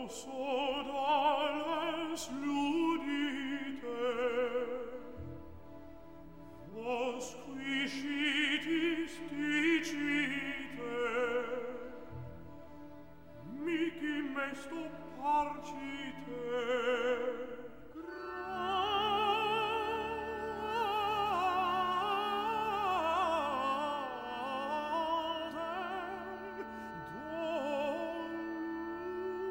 sodales ludite, vos qui scitis dicite, mihi mesto parcite,